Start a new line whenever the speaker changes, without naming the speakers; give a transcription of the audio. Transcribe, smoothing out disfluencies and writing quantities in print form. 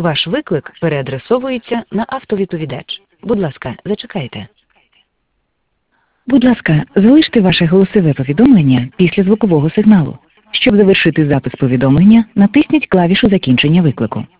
Ваш виклик переадресовується на автовідповідач. Будь ласка, зачекайте. Будь ласка, залиште ваше голосове повідомлення після звукового сигналу. Щоб завершити запис повідомлення, натисніть клавішу закінчення виклику.